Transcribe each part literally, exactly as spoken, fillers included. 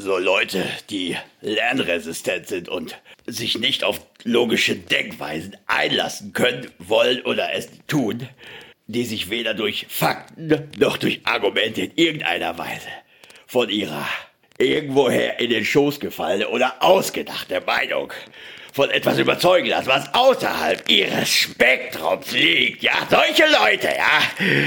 so Leute, die lernresistent sind und sich nicht auf logische Denkweisen einlassen können, wollen oder es tun, die sich weder durch Fakten noch durch Argumente in irgendeiner Weise von ihrer irgendwoher in den Schoß gefallene oder ausgedachte Meinung von etwas überzeugen lassen, was außerhalb ihres Spektrums liegt. Ja, solche Leute, ja,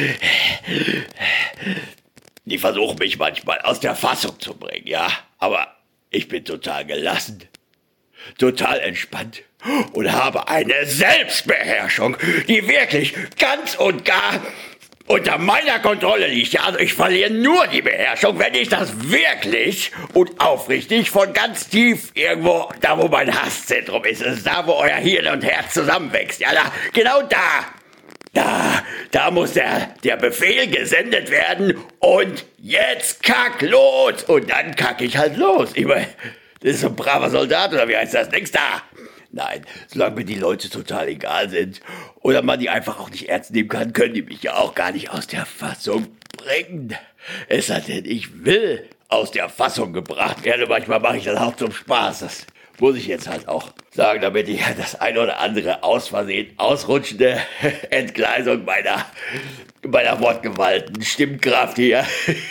die versuchen mich manchmal aus der Fassung zu bringen, ja, aber ich bin total gelassen, total entspannt und habe eine Selbstbeherrschung, die wirklich ganz und gar unter meiner Kontrolle liegt. Ja, also ich verliere nur die Beherrschung, wenn ich das wirklich und aufrichtig von ganz tief irgendwo, da wo mein Hasszentrum ist, ist da, wo euer Hirn und Herz zusammenwächst. Ja, da, genau da. Da, da muss der, der Befehl gesendet werden und jetzt kack los. Und dann kack ich halt los. Ich meine, das ist so ein braver Soldat oder wie heißt das? Nix da. Nein, solange mir die Leute total egal sind oder man die einfach auch nicht ernst nehmen kann, können die mich ja auch gar nicht aus der Fassung bringen. Es sei denn, ich will aus der Fassung gebracht werden. Manchmal mache ich das auch zum Spaß. Das muss ich jetzt halt auch sagen, damit ich das ein oder andere aus Versehen ausrutschende Entgleisung meiner, meiner wortgewalten Stimmkraft hier.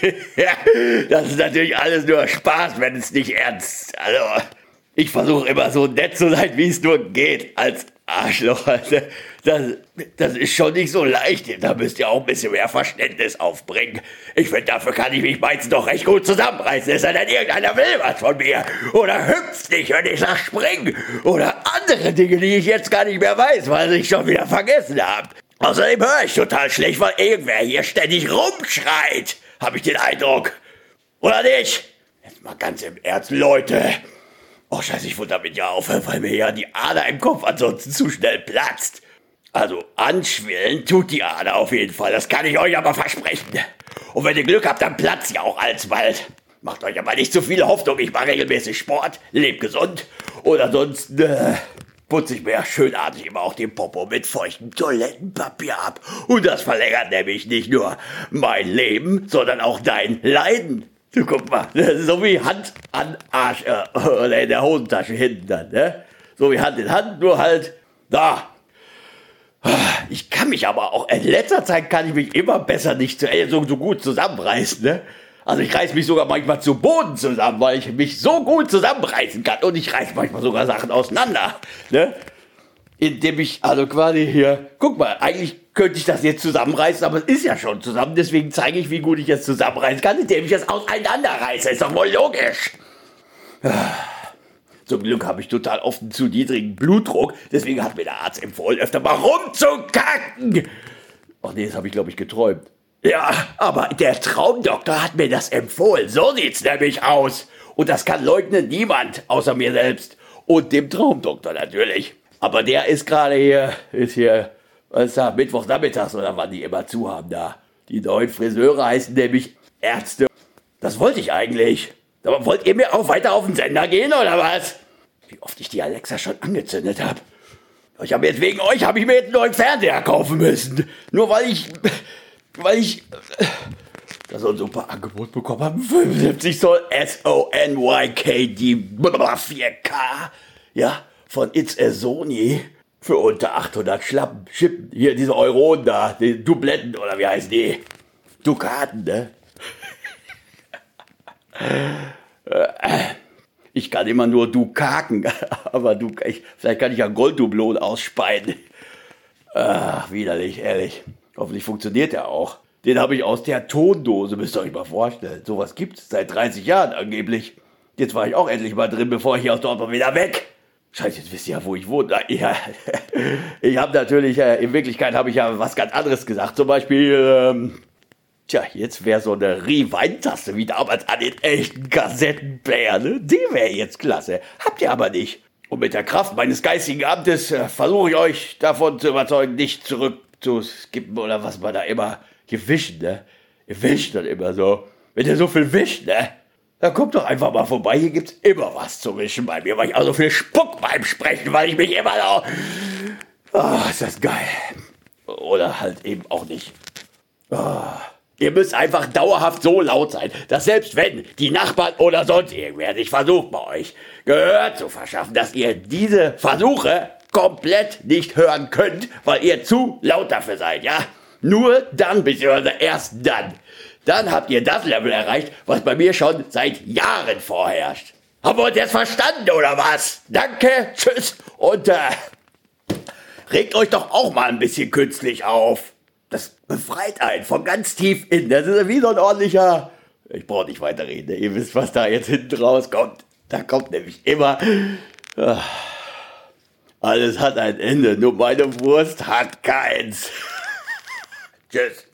Das ist natürlich alles nur Spaß, wenn es nicht ernst. Also, ich versuche immer so nett zu sein, wie es nur geht, als Arschloch. Das, das ist schon nicht so leicht. Da müsst ihr auch ein bisschen mehr Verständnis aufbringen. Ich finde, dafür kann ich mich meistens doch recht gut zusammenreißen. Es sei denn, irgendeiner will was von mir. Oder hüpft nicht, wenn ich sag spring. Oder andere Dinge, die ich jetzt gar nicht mehr weiß, weil ich schon wieder vergessen habe. Außerdem höre ich total schlecht, weil irgendwer hier ständig rumschreit. Habe ich den Eindruck. Oder nicht? Jetzt mal ganz im Ernst, Leute. Oh scheiße, ich wundere mich ja auf, weil mir ja die Ader im Kopf ansonsten zu schnell platzt. Also anschwillen tut die Ader auf jeden Fall, das kann ich euch aber versprechen. Und wenn ihr Glück habt, dann platzt sie auch alsbald. Macht euch aber nicht zu viele Hoffnung, ich mache regelmäßig Sport, lebt gesund. Und ansonsten äh, putze ich mir schönartig immer auch den Popo mit feuchtem Toilettenpapier ab. Und das verlängert nämlich nicht nur mein Leben, sondern auch dein Leiden. Du guck mal, so wie Hand an Arsch, äh, oder in der Hosentasche hinten dann, ne? So wie Hand in Hand, nur halt da. Ich kann mich aber auch, in letzter Zeit kann ich mich immer besser nicht so, so, so gut zusammenreißen, ne? Also ich reiß mich sogar manchmal zu Boden zusammen, weil ich mich so gut zusammenreißen kann. Und ich reiß manchmal sogar Sachen auseinander, ne? Indem ich, also quasi hier, guck mal, eigentlich könnte ich das jetzt zusammenreißen, aber es ist ja schon zusammen, deswegen zeige ich, wie gut ich es zusammenreißen kann, indem ich es auseinanderreiße. Ist doch wohl logisch. Zum Glück habe ich total oft einen zu niedrigen Blutdruck, deswegen hat mir der Arzt empfohlen, öfter mal rumzukacken. Ach nee, das habe ich, glaube ich, geträumt. Ja, aber der Traumdoktor hat mir das empfohlen, so sieht's nämlich aus. Und das kann leugnen niemand, außer mir selbst. Und dem Traumdoktor natürlich. Aber der ist gerade hier, ist hier, was ist da, Mittwochnachmittags oder wann die immer zu haben da. Die neuen Friseure heißen nämlich Ärzte. Das wollte ich eigentlich. Aber wollt ihr mir auch weiter auf den Sender gehen oder was? Wie oft ich die Alexa schon angezündet habe. Ich habe jetzt wegen euch, habe ich mir jetzt einen neuen Fernseher kaufen müssen. Nur weil ich, weil ich da so ein super Angebot bekommen habe. fünfundsiebzig Zoll S O N Y K D vier K. Ja. Von It's a Sony für unter achthundert Schlappen. Schippen. Hier diese Euronen da, die Dubletten oder wie heißen die? Dukaten, ne? Ich kann immer nur Dukaken, aber du, ich, vielleicht kann ich ja Golddublon ausspeien. Ach, widerlich, ehrlich. Hoffentlich funktioniert der auch. Den habe ich aus der Tondose, müsst ihr euch mal vorstellen. Sowas gibt's seit dreißig Jahren angeblich. Jetzt war ich auch endlich mal drin, bevor ich aus Dortmund wieder weg. Scheiße, jetzt wisst ihr ja, wo ich wohne. Ja, ich habe natürlich, äh, in Wirklichkeit habe ich ja was ganz anderes gesagt. Zum Beispiel, ähm, tja, jetzt wäre so eine Rewind-Taste wie damals an den echten Kassettenplayer, ne? Die wäre jetzt klasse. Habt ihr aber nicht. Und mit der Kraft meines geistigen Amtes äh, versuche ich euch davon zu überzeugen, nicht zurückzuskippen oder was man da immer gewischt, ne? Ihr wischt dann immer so. Wenn ihr so viel wischt, ne? Dann kommt doch einfach mal vorbei, hier gibt's immer was zu wischen bei mir, weil ich auch so viel Spuck beim Sprechen, weil ich mich immer noch... Oh, ist das geil. Oder halt eben auch nicht. Oh, Ihr müsst einfach dauerhaft so laut sein, dass selbst wenn die Nachbarn oder sonst irgendwer sich versucht bei euch Gehör zu verschaffen, dass ihr diese Versuche komplett nicht hören könnt, weil ihr zu laut dafür seid, ja? Nur dann, beziehungsweise erst dann. Dann habt ihr das Level erreicht, was bei mir schon seit Jahren vorherrscht. Haben wir uns jetzt verstanden, oder was? Danke, tschüss und äh, regt euch doch auch mal ein bisschen künstlich auf. Das befreit einen von ganz tief innen. Das ist wie so ein ordentlicher... Ich brauche nicht weiterreden, ihr wisst, was da jetzt hinten rauskommt. Da kommt nämlich immer... Ach, alles hat ein Ende, nur meine Wurst hat keins. Tschüss.